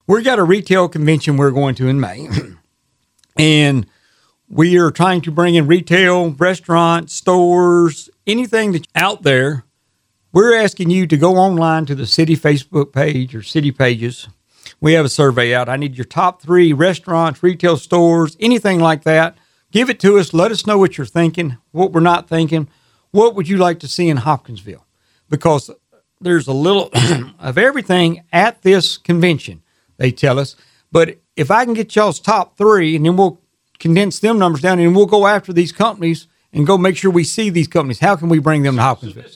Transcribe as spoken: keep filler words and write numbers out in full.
we got a retail convention we're going to in May, and we are trying to bring in retail, restaurants, stores, anything that's out there. We're asking you to go online to the city Facebook page or city pages. We have a survey out. I need your top three restaurants, retail stores, anything like that. Give it to us. Let us know what you're thinking, what we're not thinking. What would you like to see in Hopkinsville? Because there's a little of everything at this convention, they tell us. But if I can get y'all's top three, and then we'll condense them numbers down, and we'll go after these companies and go make sure we see these companies. How can we bring them to Hopkinsville?